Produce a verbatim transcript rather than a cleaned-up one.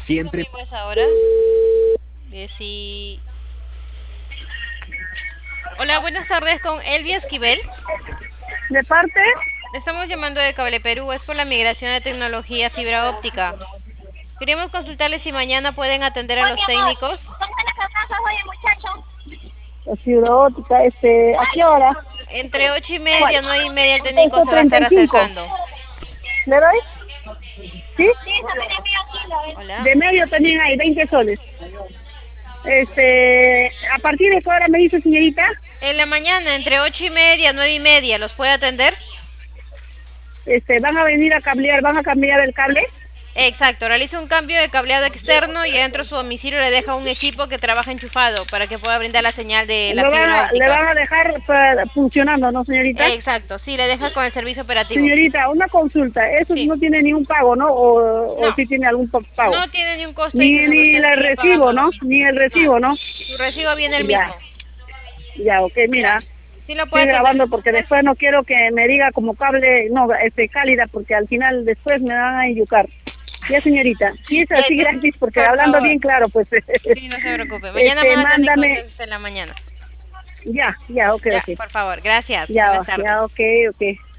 Siempre. Pues ahora. Dieci- Hola, buenas tardes con Elvia Esquivel. ¿De parte? Le estamos llamando de Cable Perú, es por la migración de tecnología fibra óptica. Queríamos consultarles si mañana pueden atender a los técnicos. La fibra óptica, este, ¿a qué hora? Entre ocho y media, ¿Cuál? nueve y media el técnico Esto se va a estar treinta y cinco. acercando. ¿Le doy? ¿Sí? Hola. De medio también hay, veinte soles. Este, ¿a partir de qué hora me dice, señorita? En la mañana, entre ocho y media, nueve y media, ¿los puede atender? Este, ¿van a venir a cablear, van a cambiar el cable? Exacto, realiza un cambio de cableado externo y adentro de su domicilio le deja un equipo que trabaja enchufado para que pueda brindar la señal de la Lo van fibra a, le óptica. van a dejar eh, funcionando, ¿no, señorita? Exacto, sí, le deja con el servicio operativo. Señorita, una consulta, eso Sí. no tiene ningún pago, ¿no? O, o No, sí tiene algún pa- pago. no tiene ni un costo Ni, adicional, ni usted el solo paga recibo, por lo ¿no? mismo. Ni el No, recibo, ¿no? su recibo viene el Ya, mismo. ya, ok, mira. Sí lo puede Estoy atender. grabando porque después no quiero que me diga como cable, no, este, cálida, porque al final después me van a yucar. Ya, señorita, sí es Ya, así entonces, gratis, porque por hablando favor. bien claro, pues, Sí, no se preocupe. Mañana este, más técnico mándame, entonces en la mañana. ya, ya, ok, Ya, ok. por favor. Gracias. Ya, Buenas tardes. ya, ok, ok.